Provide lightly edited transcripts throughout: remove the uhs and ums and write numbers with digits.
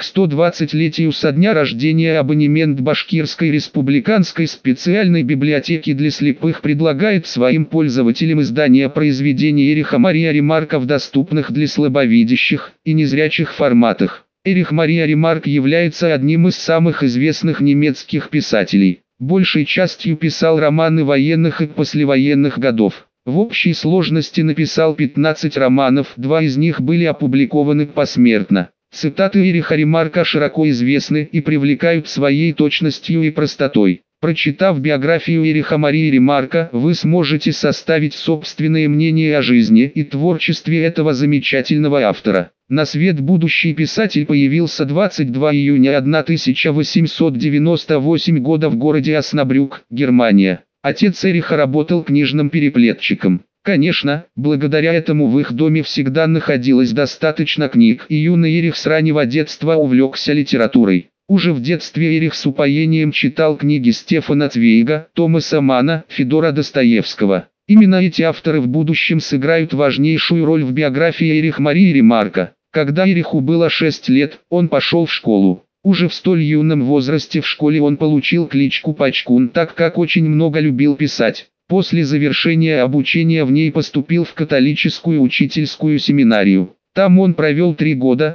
К 120-летию со дня рождения абонемент Башкирской республиканской специальной библиотеки для слепых предлагает своим пользователям издание произведений Эриха Мария Ремарка в доступных для слабовидящих и незрячих форматах. Эрих Мария Ремарк является одним из самых известных немецких писателей. Большей частью писал романы военных и послевоенных годов. В общей сложности написал 15 романов, 2 из них были опубликованы посмертно. Цитаты Эриха Ремарка широко известны и привлекают своей точностью и простотой. Прочитав биографию Эриха Марии Ремарка, вы сможете составить собственное мнение о жизни и творчестве этого замечательного автора. На свет будущий писатель появился 22 июня 1898 года в городе Оснабрюк, Германия. Отец Эриха работал книжным переплетчиком. Конечно, благодаря этому в их доме всегда находилось достаточно книг, и юный Эрих с раннего детства увлекся литературой. Уже в детстве Эрих с упоением читал книги Стефана Цвейга, Томаса Манна, Федора Достоевского. Именно эти авторы в будущем сыграют важнейшую роль в биографии Эриха Марии Ремарка. Когда Эриху было 6 лет, он пошел в школу. Уже в столь юном возрасте в школе он получил кличку Пачкун, так как очень много любил писать. После завершения обучения в ней поступил в католическую учительскую семинарию. Там он провел 3 года,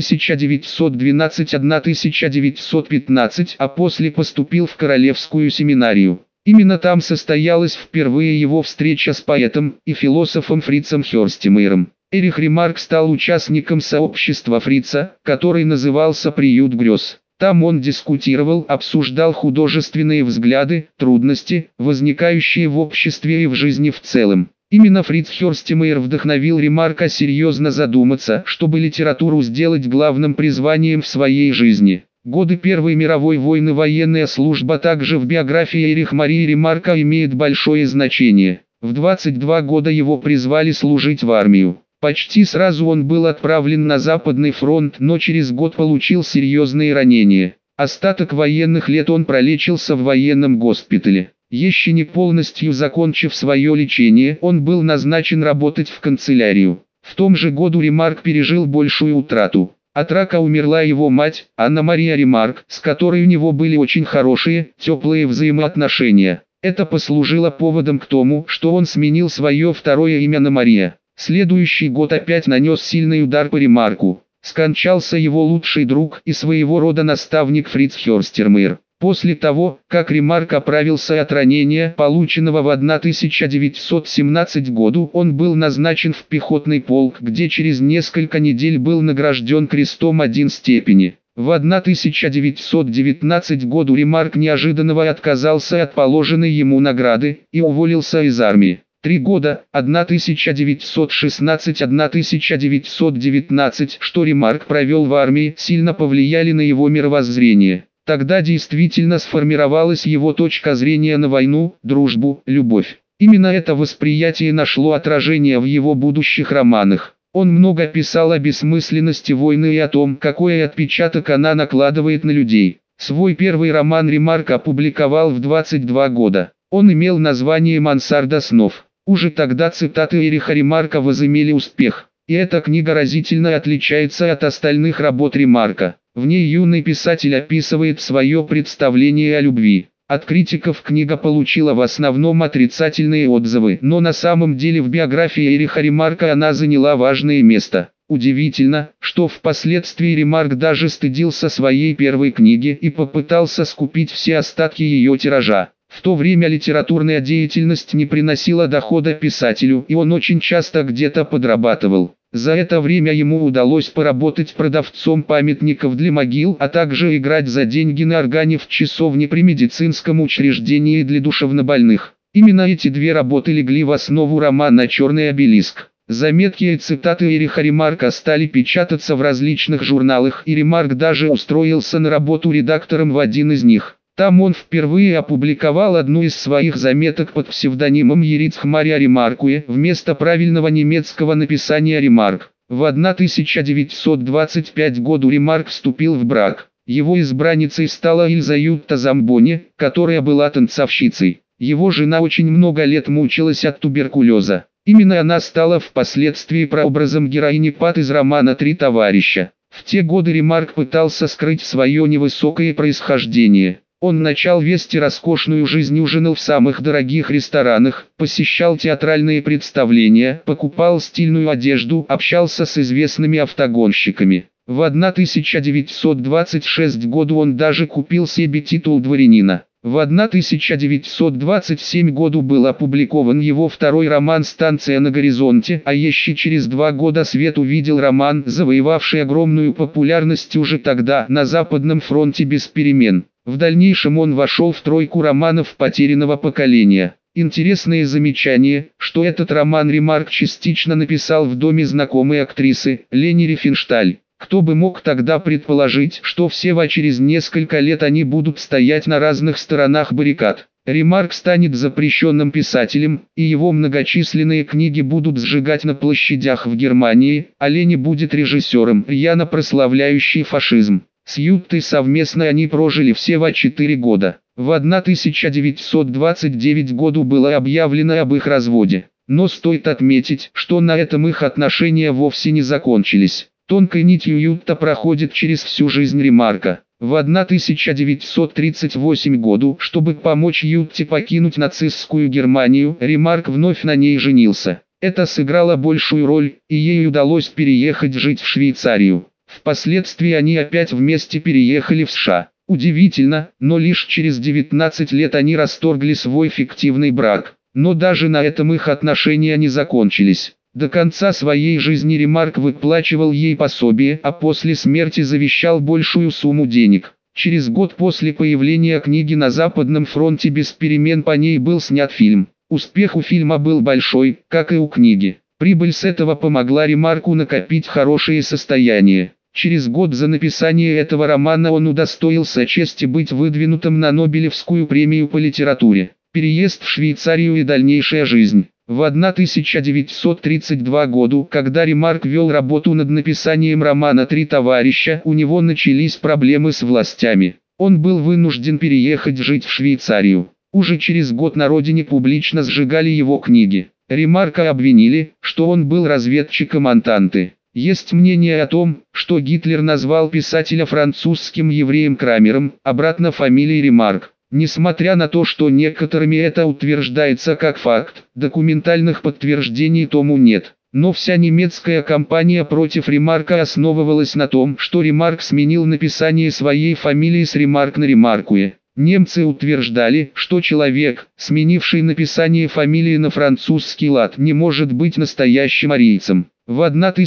1912-1915, а после поступил в Королевскую семинарию. Именно там состоялась впервые его встреча с поэтом и философом Фрицем Хёрстемейером. Эрих Ремарк стал участником сообщества Фрица, который назывался «Приют грез». Там он дискутировал, обсуждал художественные взгляды, трудности, возникающие в обществе и в жизни в целом. Именно Фриц Хёрстемейер вдохновил Ремарка серьезно задуматься, чтобы литературу сделать главным призванием в своей жизни. Годы Первой мировой войны, военная служба также в биографии Эриха Марии Ремарка имеет большое значение. В 22 года его призвали служить в армию. Почти сразу он был отправлен на Западный фронт, но через год получил серьезные ранения. Остаток военных лет он пролечился в военном госпитале. Еще не полностью закончив свое лечение, он был назначен работать в канцелярию. В том же году Ремарк пережил большую утрату. От рака умерла его мать, Анна Мария Ремарк, с которой у него были очень хорошие, теплые взаимоотношения. Это послужило поводом к тому, что он сменил свое второе имя на Мария. Следующий год опять нанес сильный удар по Ремарку. Скончался его лучший друг и своего рода наставник Фриц Хёрстемейер. После того, как Ремарк оправился от ранения, полученного в 1917 году, он был назначен в пехотный полк, где через несколько недель был награжден крестом 1 степени. В 1919 году Ремарк неожиданно отказался от положенной ему награды и уволился из армии. 3 года, 1916-1919, что Ремарк провел в армии, сильно повлияли на его мировоззрение. Тогда действительно сформировалась его точка зрения на войну, дружбу, любовь. Именно это восприятие нашло отражение в его будущих романах. Он много писал о бессмысленности войны и о том, какой отпечаток она накладывает на людей. Свой первый роман Ремарк опубликовал в 22 года. Он имел название «Мансарда снов». Уже тогда цитаты Эриха Ремарка возымели успех, и эта книга разительно отличается от остальных работ Ремарка. В ней юный писатель описывает свое представление о любви. От критиков книга получила в основном отрицательные отзывы, но на самом деле в биографии Эриха Ремарка она заняла важное место. Удивительно, что впоследствии Ремарк даже стыдился своей первой книги и попытался скупить все остатки ее тиража. В то время литературная деятельность не приносила дохода писателю, и он очень часто где-то подрабатывал. За это время ему удалось поработать продавцом памятников для могил, а также играть за деньги на органе в часовне при медицинском учреждении для душевнобольных. Именно эти 2 работы легли в основу романа «Черный обелиск». Заметки и цитаты Эриха Ремарка стали печататься в различных журналах, и Ремарк даже устроился на работу редактором в один из них. Там он впервые опубликовал одну из своих заметок под псевдонимом Ерицх Мария Ремаркуе вместо правильного немецкого написания Ремарк. В 1925 году Ремарк вступил в брак. Его избранницей стала Ильза Ютта Замбони, которая была танцовщицей. Его жена очень много лет мучилась от туберкулеза. Именно она стала впоследствии прообразом героини Пат из романа «Три товарища». В те годы Ремарк пытался скрыть свое невысокое происхождение. Он начал вести роскошную жизнь, ужинал в самых дорогих ресторанах, посещал театральные представления, покупал стильную одежду, общался с известными автогонщиками. В 1926 году он даже купил себе титул дворянина. В 1927 году был опубликован его второй роман «Станция на горизонте», а еще через 2 года свет увидел роман, завоевавший огромную популярность уже тогда на Западном фронте без перемен. В дальнейшем он вошел в тройку романов потерянного поколения. Интересное замечание, что этот роман Ремарк частично написал в доме знакомой актрисы, Лени Рифеншталь. Кто бы мог тогда предположить, что всего через несколько лет они будут стоять на разных сторонах баррикад. Ремарк станет запрещенным писателем, и его многочисленные книги будут сжигать на площадях в Германии, а Лени будет режиссером, рьяно прославляющий фашизм. С Юттой совместно они прожили всего 4 года. В 1929 году было объявлено об их разводе. Но стоит отметить, что на этом их отношения вовсе не закончились. Тонкой нитью Ютта проходит через всю жизнь Ремарка. В 1938 году, чтобы помочь Ютте покинуть нацистскую Германию, Ремарк вновь на ней женился. Это сыграло большую роль, и ей удалось переехать жить в Швейцарию. Впоследствии они опять вместе переехали в США. Удивительно, но лишь через 19 лет они расторгли свой фиктивный брак. Но даже на этом их отношения не закончились. До конца своей жизни Ремарк выплачивал ей пособие, а после смерти завещал большую сумму денег. Через год после появления книги «На Западном фронте без перемен» по ней был снят фильм. Успех у фильма был большой, как и у книги. Прибыль с этого помогла Ремарку накопить хорошее состояние. Через год за написание этого романа он удостоился чести быть выдвинутым на Нобелевскую премию по литературе. Переезд в Швейцарию и дальнейшая жизнь. В 1932 году, когда Ремарк вел работу над написанием романа «Три товарища», у него начались проблемы с властями. Он был вынужден переехать жить в Швейцарию. Уже через год на родине публично сжигали его книги. Ремарка обвинили, что он был разведчиком Антанты. Есть мнение о том, что Гитлер назвал писателя французским евреем Крамером, обратно фамилии Ремарк. Несмотря на то, что некоторыми это утверждается как факт, документальных подтверждений тому нет. Но вся немецкая кампания против Ремарка основывалась на том, что Ремарк сменил написание своей фамилии с Ремарк на Ремаркуе. Немцы утверждали, что человек, сменивший написание фамилии на французский лад, не может быть настоящим арийцем. В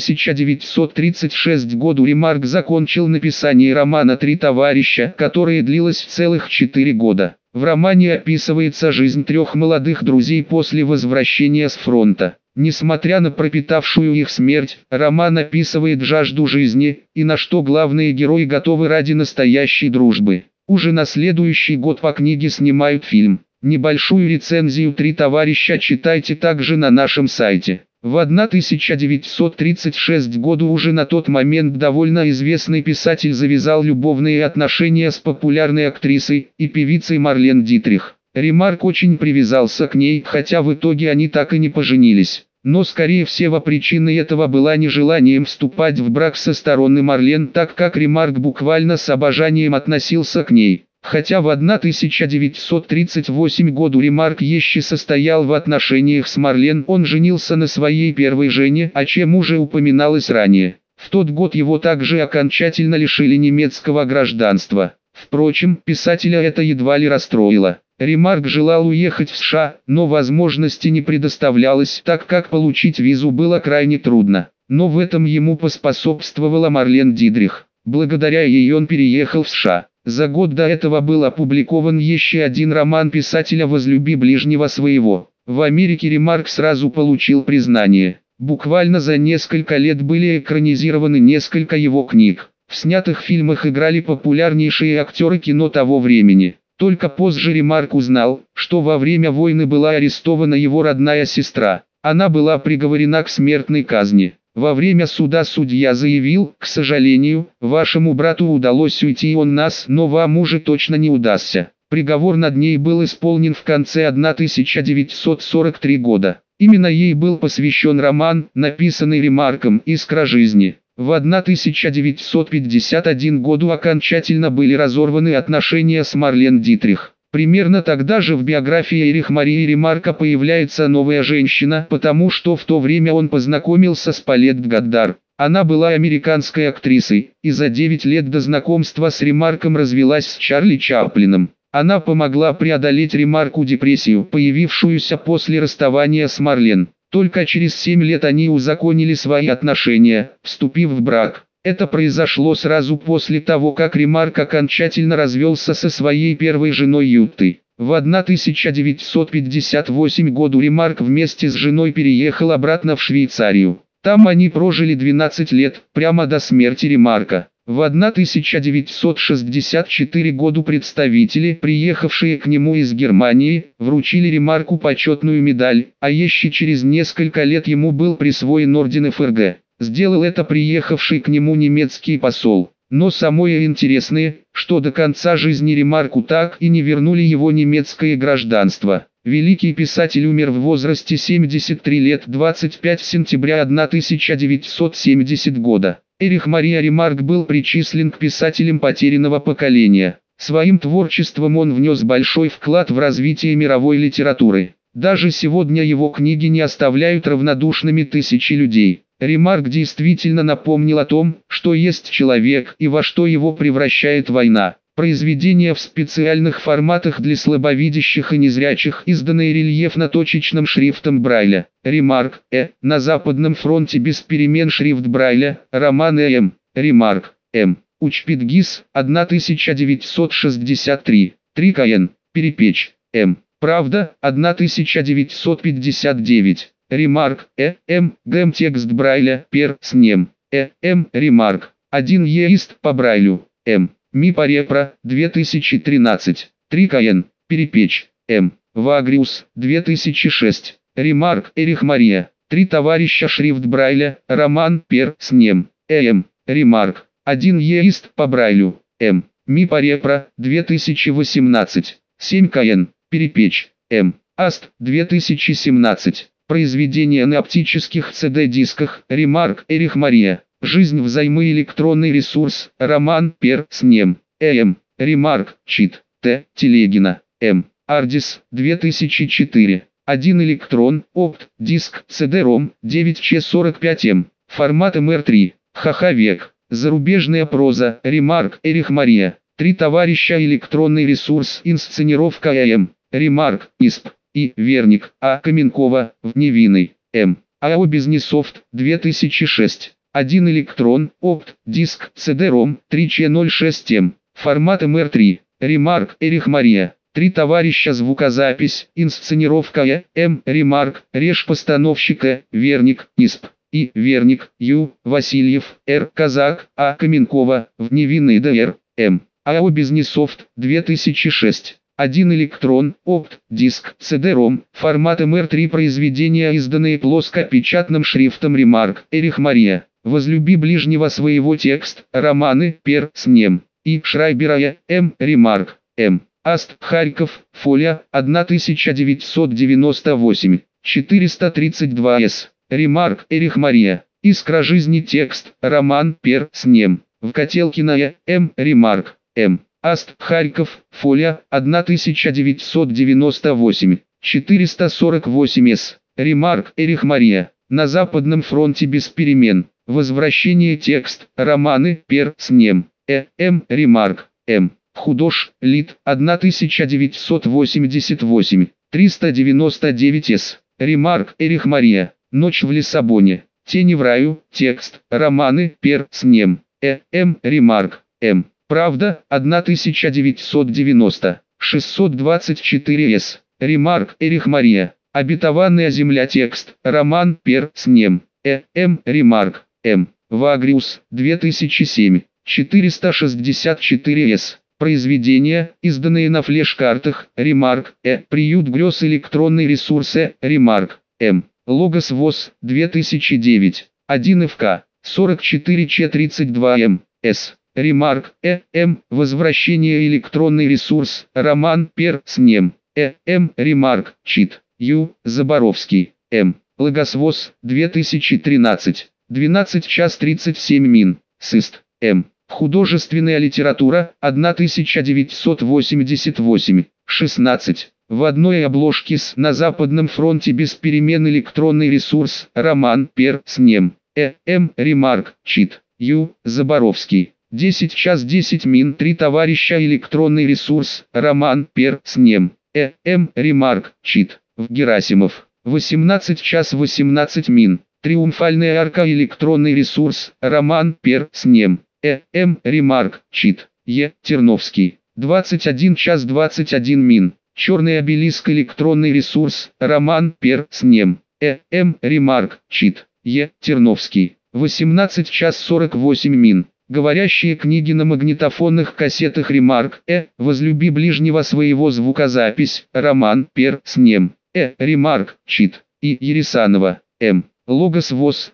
1936 году Ремарк закончил написание романа «Три товарища», которое длилось целых 4 года. В романе описывается жизнь 3 молодых друзей после возвращения с фронта. Несмотря на пропитавшую их смерть, роман описывает жажду жизни, и на что главные герои готовы ради настоящей дружбы. Уже на следующий год по книге снимают фильм. Небольшую рецензию «Три товарища» читайте также на нашем сайте. В 1936 году уже на тот момент довольно известный писатель завязал любовные отношения с популярной актрисой и певицей Марлен Дитрих. Ремарк очень привязался к ней, хотя в итоге они так и не поженились. Но скорее всего причиной этого была нежеланием вступать в брак со стороны Марлен, так как Ремарк буквально с обожанием относился к ней. Хотя в 1938 году Ремарк еще состоял в отношениях с Марлен, он женился на своей первой жене, о чем уже упоминалось ранее. В тот год его также окончательно лишили немецкого гражданства. Впрочем, писателя это едва ли расстроило. Ремарк желал уехать в США, но возможности не предоставлялось, так как получить визу было крайне трудно. Но в этом ему поспособствовала Марлен Дитрих. Благодаря ей он переехал в США. За год до этого был опубликован еще один роман писателя «Возлюби ближнего своего». В Америке Ремарк сразу получил признание. Буквально за несколько лет были экранизированы несколько его книг. В снятых фильмах играли популярнейшие актеры кино того времени. Только позже Ремарк узнал, что во время войны была арестована его родная сестра. Она была приговорена к смертной казни. Во время суда судья заявил: «К сожалению, вашему брату удалось уйти, он нас, но вам уже точно не удастся». Приговор над ней был исполнен в конце 1943 года. Именно ей был посвящен роман, написанный Ремарком «Искра жизни». В 1951 году окончательно были разорваны отношения с Марлен Дитрих. Примерно тогда же в биографии Эрих Марии Ремарка появляется новая женщина, потому что в то время он познакомился с Палет Гаддар. Она была американской актрисой, и за 9 лет до знакомства с Ремарком развелась с Чарли Чаплином. Она помогла преодолеть Ремарку депрессию, появившуюся после расставания с Марлен. Только через 7 лет они узаконили свои отношения, вступив в брак. Это произошло сразу после того, как Ремарк окончательно развелся со своей первой женой Ютой. В 1958 году Ремарк вместе с женой переехал обратно в Швейцарию. Там они прожили 12 лет, прямо до смерти Ремарка. В 1964 году представители, приехавшие к нему из Германии, вручили Ремарку почетную медаль, а еще через несколько лет ему был присвоен орден ФРГ. Сделал это приехавший к нему немецкий посол. Но самое интересное, что до конца жизни Ремарку так и не вернули его немецкое гражданство. Великий писатель умер в возрасте 73 лет 25 сентября 1970 года. Эрих Мария Ремарк был причислен к писателям потерянного поколения. Своим творчеством он внес большой вклад в развитие мировой литературы. Даже сегодня его книги не оставляют равнодушными тысячи людей. Ремарк действительно напомнил о том, что есть человек и во что его превращает война. Произведения в специальных форматах для слабовидящих и незрячих, изданные рельефно-точечным шрифтом Брайля. Ремарк, на Западном фронте без перемен шрифт Брайля, роман М. Ремарк, М. Учпитгис, 1963, 3 кн. Перепечь, М. Правда, 1959. Ремарк, М. Гэм текст Брайля, пер, снем, М. Ремарк, 1 еист по Брайлю, М. Ми Парепра, 2013, 3 кн. Перепечь, М. Вагриус, 2006. Ремарк, Эрих Мария, 3 товарища шрифт Брайля, роман, пер, снем, М. Ремарк, 1 еист по Брайлю, М. Ми Парепра, 2018, 7 кн. Перепечь, М. Аст, 2017. Произведение на оптических CD-дисках, Ремарк, Эрих Мария. Жизнь взаймы электронный ресурс, роман, пер, снем, Ремарк, чит, Т. Телегина, М. Ардис, 2004. 1 электрон, опт, диск, CD-ROM, 9Ч45М, формат МР3, Хахавек, зарубежная проза, Ремарк, Эрих Мария. 3 товарища электронный ресурс, инсценировка Ремарк, ИСП, И. Верник, А. Каменкова, в Невинной, М. АО Бизнесофт, 2006. 1 электрон, опт, диск, CD-ROM, 3Ч06М, формат МР3, Ремарк, Эрих Мария. 3 товарища звукозапись, инсценировка Ремарк, режь-постановщик Верник, ИСП, И. Верник, Ю. Васильев, Р. Казак, А. Каменкова, в Невинной ДР, М. АО Бизнесофт, 2006. 1 электрон, опт, диск, CD-ROM, формат МР3 произведения, изданные плоскопечатным шрифтом Ремарк, Эрих Мария. Возлюби ближнего своего текст, романы, пер, снем, И. Шрайбера, М. Ремарк, М. Аст, Харьков, фоля, 1998, 432 С. Ремарк, Эрих Мария. Искра жизни текст, роман, пер, снем, в Котелкиная, М. Ремарк, М. Аст, Харьков, фоля, 1998, 448 С. Ремарк, Эрих Мария. На Западном фронте без перемен. Возвращение текст, романы, пер, снем, М. Ремарк, М. Худож, лит, 1988, 399 С. Ремарк, Эрих Мария. Ночь в Лиссабоне. Тени в раю, текст, романы, пер, снем, М. Ремарк, М. Правда, 1990, 624 С. Ремарк, Эрих Мария. Обетованная земля текст, роман, пер, снем, М. Ремарк, М. Вагриус, 2007, 464 С. Произведения, изданные на флеш-картах, Ремарк, Приют грез электронный ресурс, Ремарк, М. Логос ВОЗ, 2009, 1 ФК, 44 Ч32 М. С. Ремарк, М. Возвращение электронный ресурс, роман, пер, снем, М. Ремарк, чит, Ю. Заборовский, М. Логосвоз, 2013. 12 час 37 мин. Сыст. М. Художественная литература, 1988. 16. В одной обложке с «На Западном фронте без перемен электронный ресурс», роман, пер, снем. М. Ремарк, чит. Ю. Заборовский. 10 час 10 мин. Три товарища электронный ресурс, роман, пер, снем. М. Ремарк, чит. В Герасимов. 18 час 18 мин. Триумфальная арка электронный ресурс, роман, пер, снем. М. Ремарк, чит. Е. Терновский. 21 час 21 мин. Черный обелиск электронный ресурс, роман, пер, снем. М. Ремарк, чит. Е. Терновский. 18 час 48 мин. Говорящие книги на магнитофонных кассетах Ремарк. Возлюби ближнего своего звукозапись, роман, пер, снем. Ремарк, чит. И. Ересанова. М. Логос ВОЗ,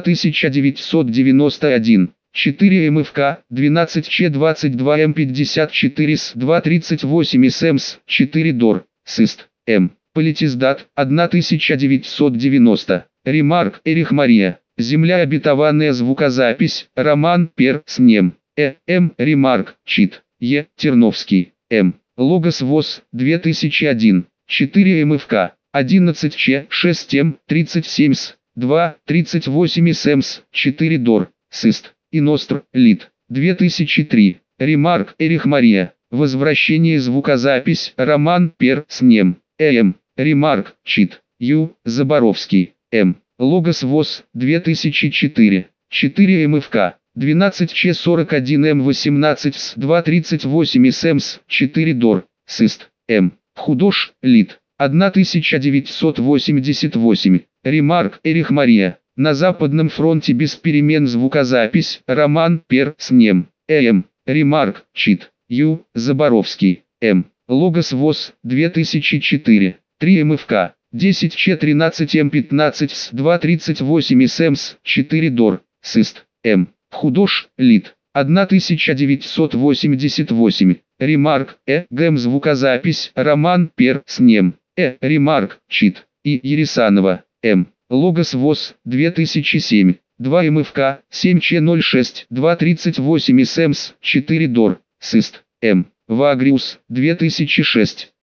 1991. 4 МФК, 12 Ч22 М54 С 238 СМС, 4 ДОР, СИСТ, М. Политиздат, 1990. Ремарк, Эрих Мария. Земля обетованная звукозапись, роман, пер, снем. М. Ремарк, чит. Е. Терновский. М. Логос ВОЗ, 2001. 4 МФК, 11 Ч 6 М 37 С 2 38 СМС, 4 ДОР, СИСТ. Иностр, Лид. 2003. Ремарк, Эрих Мария. Возвращение звукозапись, роман, пер, снем. М. Ремарк, чит. Ю. Заборовский. М. Логос ВОЗ, 2004. 4 МФК. 12 Ч 41 М 18 С 238 СМС, 4 ДОР, СИСТ. М. Худож, Лид. 1988. Ремарк, Эрих Мария. На Западном фронте без перемен звукозапись, роман, пер, снем. М. Ремарк, чит. Ю. Заборовский. М. Логос ВОЗ, 2004. 3 МФК. 10 Ч 13 М 15 С 238 СМС, 4 ДОР, СИСТ. М. Худож, Лид. 1988. Ремарк, ГМ звукозапись, роман, пер, снем. Ремарк, чит. И. Ересанова. М. Логос ВОЗ, 2007. 2 МФК, 7 Ч 06 238 СМС, 4 ДОР, СИСТ. М. Вагриус, 2006.